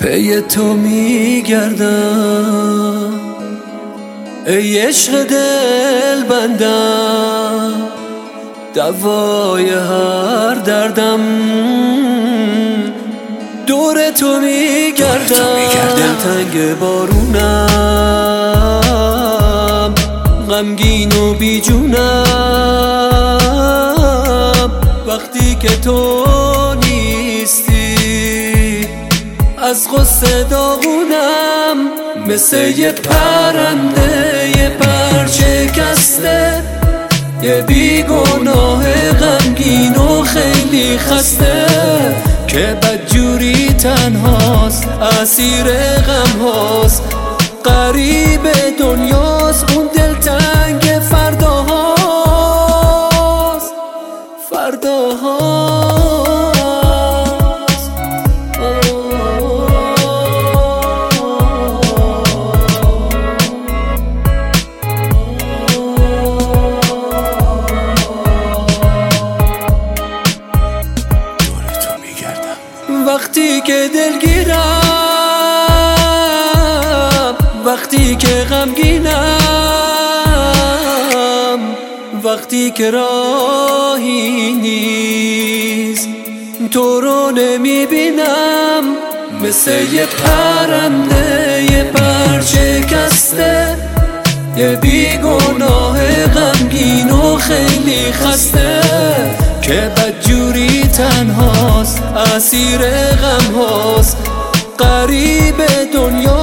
پی تو میگردم ای عشق دل بندم، دوای هر دردم دور تو میگردم. دلتنگ بارونم، غمگین و بیجونم، وقتی که تو نیستی از غصه داغونم. مثل یه پرنده یه پر شکسته، یه بیگناه غمگین و خیلی خسته، که بدجوری تنهاست اسیر غم هاست، غریب دنیاست اون دلتنگ فرداهاست. وقتی که دلگیرم، وقتی که غمگینم، وقتی که راهی نیست تو رو نمیبینم. مثل یه پرنده یه پر شکسته، یه بیگناه غمگین و خیلی خسته، که بدجوری تنهاست اسیر غم هاست، غریب دنیا